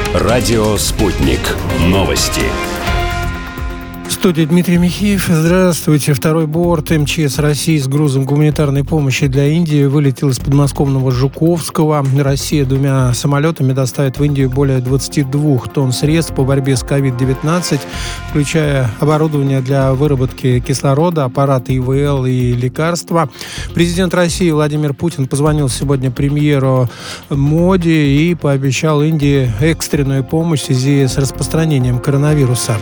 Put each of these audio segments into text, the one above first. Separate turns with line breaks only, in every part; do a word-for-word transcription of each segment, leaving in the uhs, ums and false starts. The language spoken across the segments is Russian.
Радио «Спутник». Новости.
В студии Дмитрий Михеев. Здравствуйте. Второй борт эм че эс России с грузом гуманитарной помощи для Индии вылетел из подмосковного Жуковского. Россия двумя самолетами доставит в Индию более двадцати двух тонн средств по борьбе с ковид девятнадцать, включая оборудование для выработки кислорода, аппараты и вэ эл и лекарства. Президент России Владимир Путин позвонил сегодня премьеру Моди и пообещал Индии экстренную помощь в связи с распространением коронавируса.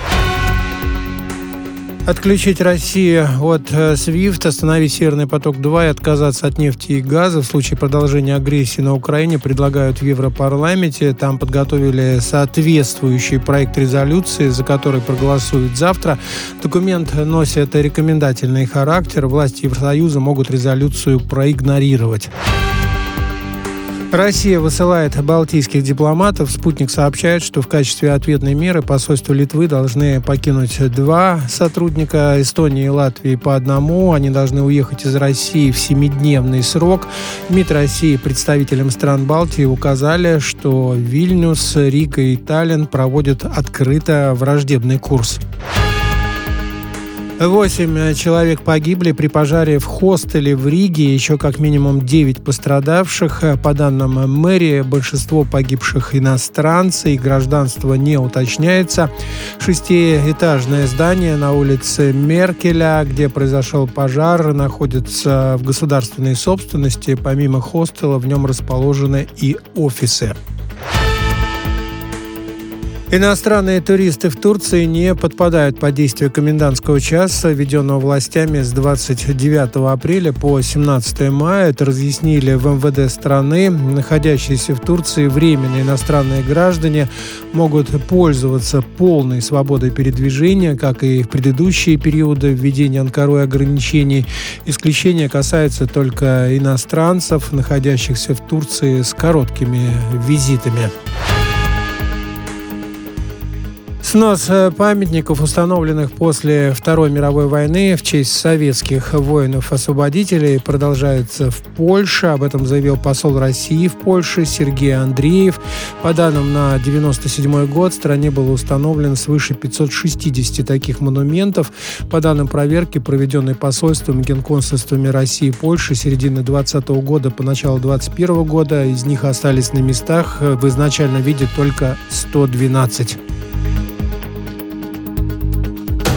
Отключить Россию от свифт, остановить «Северный поток-два» и отказаться от нефти и газа в случае продолжения агрессии на Украине предлагают в Европарламенте. Там подготовили соответствующий проект резолюции, за который проголосуют завтра. Документ носит рекомендательный характер. Власти Евросоюза могут резолюцию проигнорировать. Россия высылает балтийских дипломатов. «Спутник» сообщает, что в качестве ответной меры посольство Литвы должны покинуть два сотрудника, Эстонии и Латвии по одному. Они должны уехать из России в семидневный срок. МИД России представителям стран Балтии указали, что Вильнюс, Рига и Таллин проводят открыто враждебный курс. Восемь человек погибли при пожаре в хостеле в Риге, еще как минимум девять пострадавших. По данным мэрии, большинство погибших иностранцы, и гражданство не уточняется. Шестиэтажное здание на улице Меркеля, где произошел пожар, находится в государственной собственности. Помимо хостела в нем расположены и офисы. Иностранные туристы в Турции не подпадают под действие комендантского часа, введенного властями с двадцать девятого апреля по семнадцатое мая. Это разъяснили в эм вэ дэ страны. Находящиеся в Турции временно иностранные граждане могут пользоваться полной свободой передвижения, как и в предыдущие периоды введения Анкарой ограничений. Исключение касается только иностранцев, находящихся в Турции с короткими визитами. Снос памятников, установленных после Второй мировой войны в честь советских воинов-освободителей, продолжается в Польше. Об этом заявил посол России в Польше Сергей Андреев. По данным на девяносто седьмой год в стране было установлено свыше пятисот шестидесяти таких монументов. По данным проверки, проведенной посольством и генконсульствами России и Польши с середины двадцатого года по начало двадцать первого года, из них остались на местах в изначальном виде только сто двенадцать.